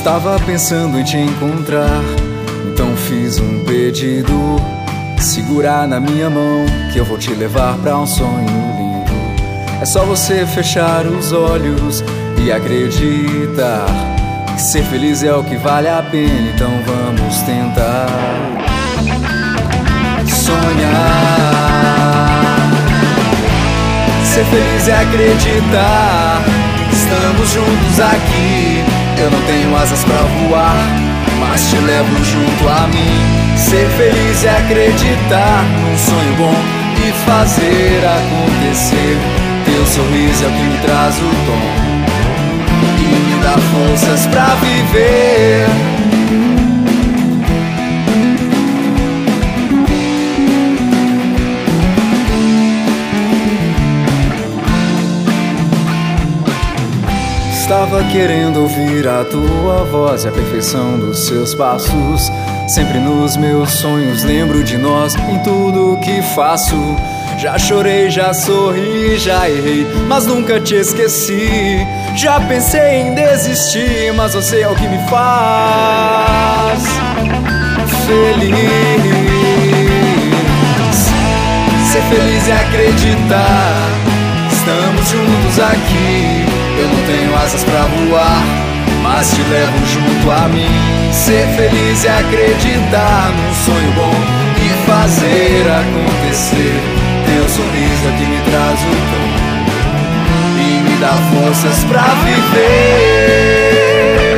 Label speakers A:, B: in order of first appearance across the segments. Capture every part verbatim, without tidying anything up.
A: Estava pensando em te encontrar, então fiz um pedido. Segura na minha mão que eu vou te levar pra um sonho lindo. É só você fechar os olhos e acreditar que ser feliz é o que vale a pena. Então vamos tentar sonhar. Ser feliz é acreditar. Estamos juntos aqui. Eu não tenho asas pra voar, mas te levo junto a mim. Ser feliz é acreditar num sonho bom e fazer acontecer. Teu sorriso é o que me traz o tom e me dá forças pra viver. Estava querendo ouvir a tua voz e a perfeição dos seus passos. Sempre nos meus sonhos lembro de nós em tudo que faço. Já chorei, já sorri, já errei, mas nunca te esqueci. Já pensei em desistir, mas você é o que me faz feliz. Ser feliz é acreditar. Estamos juntos aqui. Eu não tenho asas pra voar, mas te levo junto a mim. Ser feliz é acreditar num sonho bom e fazer acontecer. Teu sorriso é que me traz o tom e me dá forças pra viver.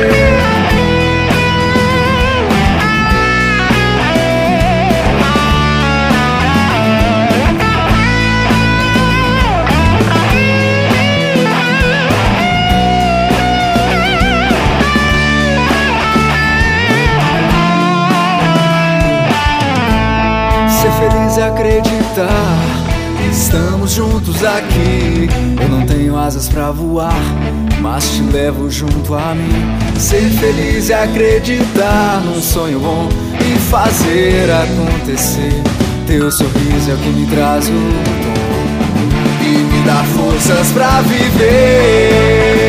A: Ser feliz é acreditar. Estamos juntos aqui. Eu não tenho asas pra voar, mas te levo junto a mim. Ser feliz é acreditar num sonho bom e fazer acontecer. Teu sorriso é o que me traz o tom e me dá forças pra viver.